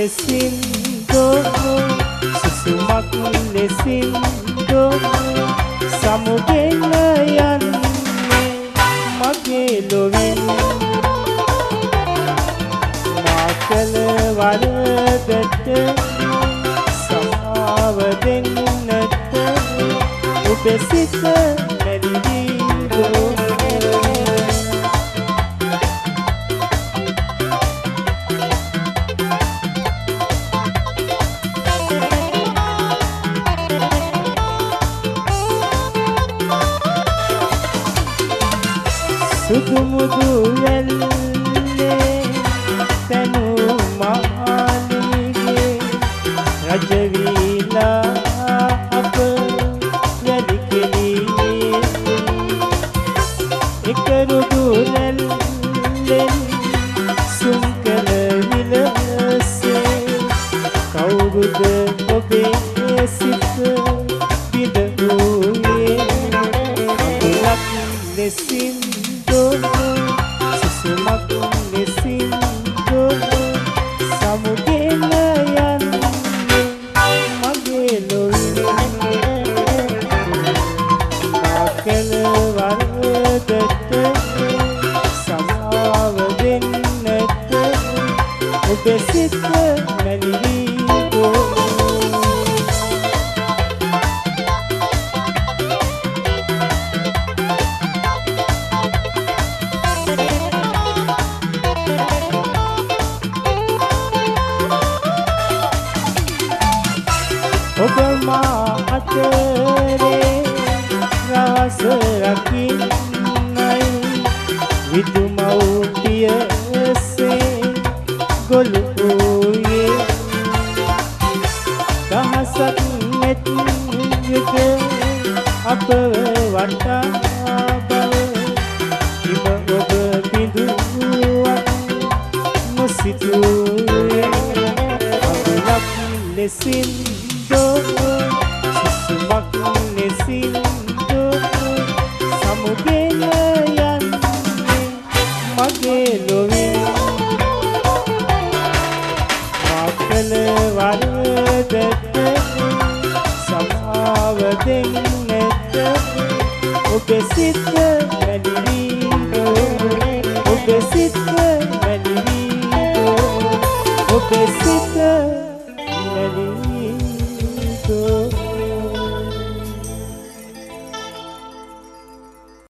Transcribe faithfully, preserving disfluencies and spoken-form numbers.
ලෙසින් දෝ සුසුමක් ලෙසින් දෝ සමුගෙන යන්නේ මගේ ලොවින් මා කළ වරදට සමාව දෙන්නට ඔබ සිත මැලිවී දෝ සුදු මුදු වැල්ලේ තනු මාලිගේ රජ වීලා අප වැලි කෙලියේ එක රුදු රැල්ලෙන් සුම් කළ විලසේ කවුරුද ඔබේ සිත විදහුයේ ලක් ලෙසින් සුසුමක් ලෙසින් දෝ සමුගෙන යන්නේ මගේ ලොවින් මා කළ වරදට සමාව දෙන්නට ඔබ සිත මැලිවී දෝ ඔබ මා අතරේ රස රකින්නයි විදුමව්පියසේ ගොළු වූයේ දහසක් මෙත් යුග අප වටා බව ඉම ඔබ බිඳුවක් නොසිතුවේ අගලක් ලෙසින් සුසුමක් ලෙසින් දෝ සමුගෙන යන්නේ මගේ ලොවින් මා කළ වරදට සමාව දෙන්නට ඔබ සිත මැලිවී දෝ ඔබ සිත මැලිවී දෝ ඔබ සිත